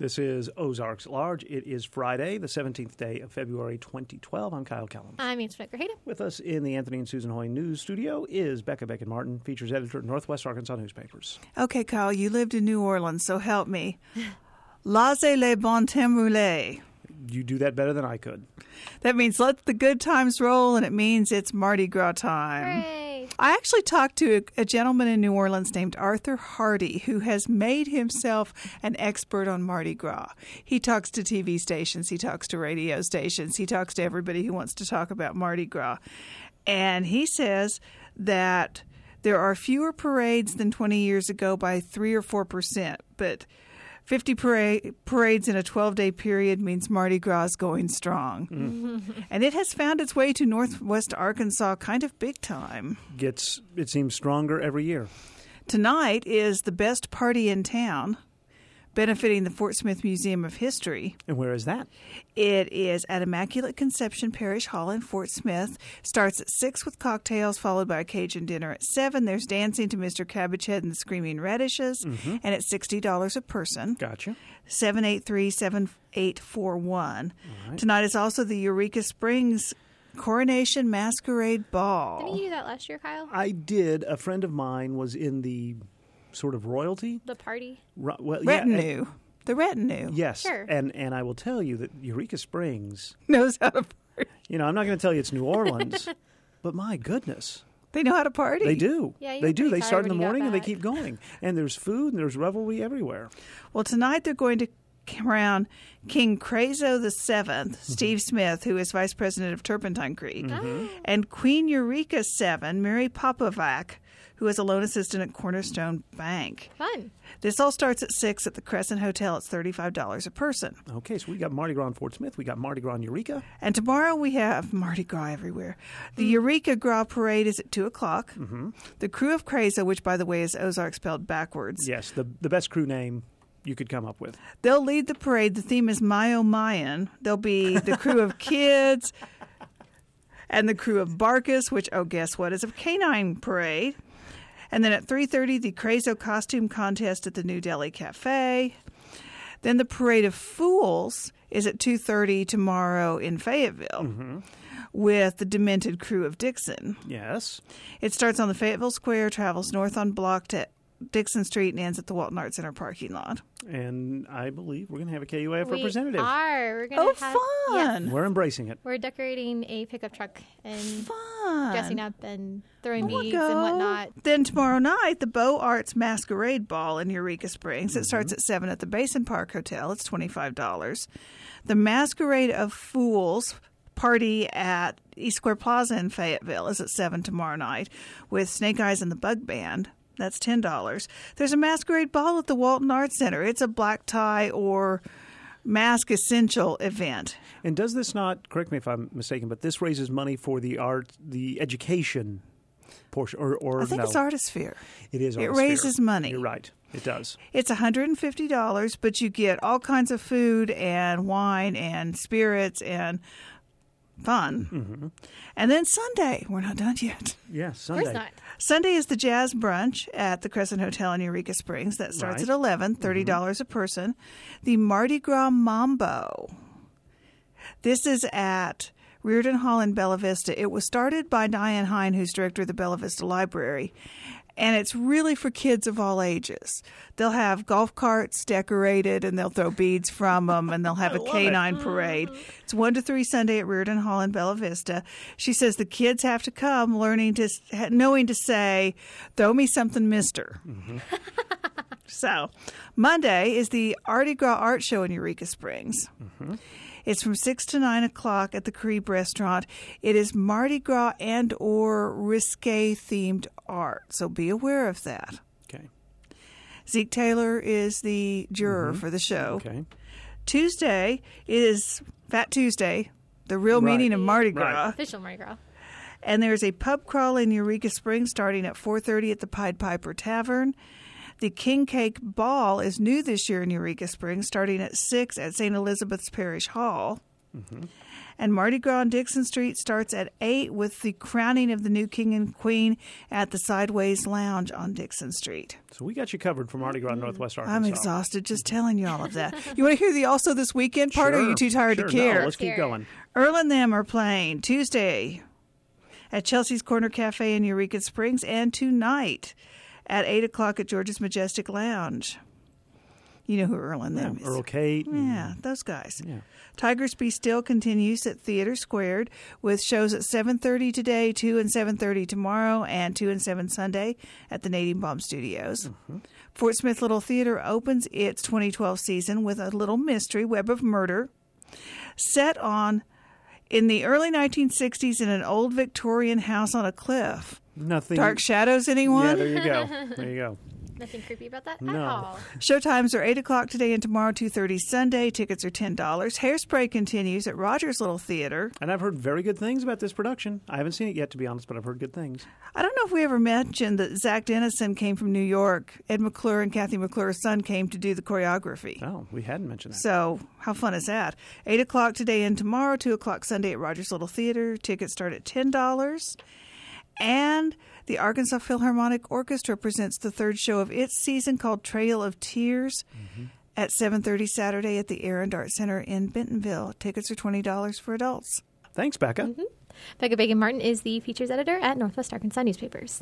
This is Ozarks at Large. It is Friday, the 17th day of February 2012. I'm Kyle Kellums. I'm Inspector Hayden. With us in the Anthony and Susan Hoy News Studio is Becca Beckett-Martin, features editor at Northwest Arkansas Newspapers. Okay, Kyle, you lived in New Orleans, so help me. Laissez les bon temps rouler. You do that better than I could. That means let the good times roll, and it means it's Mardi Gras time. Hooray! I actually talked to a gentleman in New Orleans named Arthur Hardy, who has made himself an expert on Mardi Gras. He talks to TV stations, he talks to radio stations, he talks to everybody who wants to talk about Mardi Gras. And he says that there are fewer parades than 20 years ago by 3 or 4%, but 50 parades in a 12-day period means Mardi Gras is going strong. And it has found its way to Northwest Arkansas kind of big time. It seems stronger every year. Tonight is the best party in town, benefiting the Fort Smith Museum of History. And where is that? It is at Immaculate Conception Parish Hall in Fort Smith. Starts at 6 with cocktails, followed by a Cajun dinner at 7. There's dancing to Mr. Cabbagehead and the Screaming Radishes, and it's $60 a person. Gotcha. 783-7841. Right. Tonight is also the Eureka Springs Coronation Masquerade Ball. Didn't you do that last year, Kyle? I did. A friend of mine was in the sort of royalty. The party? Retinue. The retinue. Yes. Sure. And I will tell you that Eureka Springs, Knows how to party. I'm not going to tell you it's New Orleans, but my goodness. They know how to party. They do. Yeah, you they were do. pretty They tired start in the when you got morning and they back. keep going. And there's food and there's revelry everywhere. Well, tonight they're going to crown King Crazo VII, Steve Smith, who is Vice President of Turpentine Creek, and Queen Eureka VII, Mary Popovac, who is a loan assistant at Cornerstone Bank. Fun. This all starts at 6 at the Crescent Hotel. It's $35 a person. Okay, so we got Mardi Gras in Fort Smith. We got Mardi Gras in Eureka. And tomorrow we have Mardi Gras everywhere. The Eureka Gras Parade is at 2 o'clock. The Crew of Crazo, which, by the way, is Ozark spelled backwards. Yes, the best crew name you could come up with. They'll lead the parade. The theme is Mayo Mayan. There'll be the crew of kids and the crew of Barkus, which, guess what, is a canine parade. And then at 3:30, the Crazo costume contest at the New Delhi Cafe. Then the Parade of Fools is at 2:30 tomorrow in Fayetteville with the Demented Crew of Dixon. Yes. It starts on the Fayetteville Square, travels north on Block to Dixon Street, and ends at the Walton Arts Center parking lot. And I believe we're going to have a KUAF We representative. are. We're gonna have, fun! Yes. We're embracing it. We're decorating a pickup truck and Fun! dressing up and throwing We'll beads go. and whatnot. Then tomorrow night, the Beaux Arts Masquerade Ball in Eureka Springs. It starts at 7 at the Basin Park Hotel. It's $25. The Masquerade of Fools party at East Square Plaza in Fayetteville is at 7 tomorrow night with Snake Eyes and the Bug Band. That's $10. There's a masquerade ball at the Walton Arts Center. It's a black tie or mask essential event. And does this not, correct me if I'm mistaken, but this raises money for the education portion, or I think no? it's Artisphere. It is It Artisphere. raises money. You're right. It does. It's $150, but you get all kinds of food and wine and spirits and fun. And then Sunday, we're not done yet. Yeah, Of Sunday. course not. Sunday is the jazz brunch at the Crescent Hotel in Eureka Springs. That starts Right. at 11, $30 a person. The Mardi Gras Mambo. This is at Reardon Hall in Bella Vista. It was started by Diane Hine, who's director of the Bella Vista Library. And it's really for kids of all ages. They'll have golf carts decorated, and they'll throw beads from them, and they'll have a canine parade. It's 1 to 3 Sunday at Reardon Hall in Bella Vista. She says the kids have to come knowing to say, "Throw me something, mister." So, Monday is the Mardi Gras Art Show in Eureka Springs. It's from 6 to 9 o'clock at the Carib Restaurant. It is Mardi Gras and or risque themed art, so be aware of that. Okay. Zeke Taylor is the juror for the show. Okay. Tuesday is Fat Tuesday, the real Right. meaning of Mardi Right. Gras. Official Mardi Gras. And there's a pub crawl in Eureka Springs starting at 4:30 at the Pied Piper Tavern. The King Cake Ball is new this year in Eureka Springs, starting at 6 at St. Elizabeth's Parish Hall. And Mardi Gras on Dixon Street starts at 8 with the crowning of the new king and queen at the Sideways Lounge on Dixon Street. So we got you covered for Mardi Gras in Northwest Arkansas. I'm exhausted just telling you all of that. You want to hear the also this weekend part, or are you too tired to care? No, let's keep going. Earl and them are playing Tuesday at Chelsea's Corner Cafe in Eureka Springs, and tonight at 8 o'clock at George's Majestic Lounge. You know who Earl and them is. Earl Kate. Yeah, those guys. Yeah. Tigers Be Still continues at Theater Squared with shows at 7:30 today, 2 and 7:30 tomorrow, and 2 and 7 Sunday at the Nadine Baum Studios. Fort Smith Little Theater opens its 2012 season with a little mystery, Web of Murder, set in the early 1960s in an old Victorian house on a cliff. Nothing. Dark Shadows, anyone? Yeah, there you go. There you go. Nothing creepy about that No. at all. Showtimes are 8 o'clock today and tomorrow, 2:30 Sunday. Tickets are $10. Hairspray continues at Rogers Little Theater. And I've heard very good things about this production. I haven't seen it yet, to be honest, but I've heard good things. I don't know if we ever mentioned that Zach Dennison came from New York. Ed McClure and Kathy McClure's son came to do the choreography. Oh, we hadn't mentioned that. So how fun is that? 8 o'clock today and tomorrow, 2 o'clock Sunday at Rogers Little Theater. Tickets start at $10. And the Arkansas Philharmonic Orchestra presents the third show of its season called Trail of Tears at 7:30 Saturday at the Air and Art Center in Bentonville. Tickets are $20 for adults. Thanks, Becca. Becca Bacon Martin is the features editor at Northwest Arkansas Newspapers.